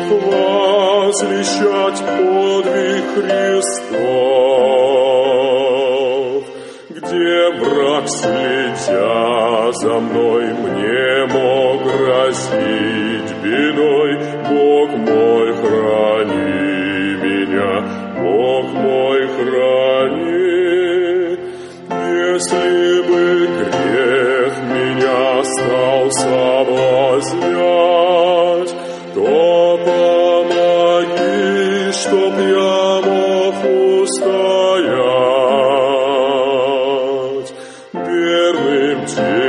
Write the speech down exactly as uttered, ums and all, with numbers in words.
возвещать подвиг Христов, где враг, следя за мной, мне мог грозить бедой. Бог мой, храни меня, Бог мой, храни. Если бы грех меня стал соблазнять, то помоги, чтоб я мог устоять. Верным тебе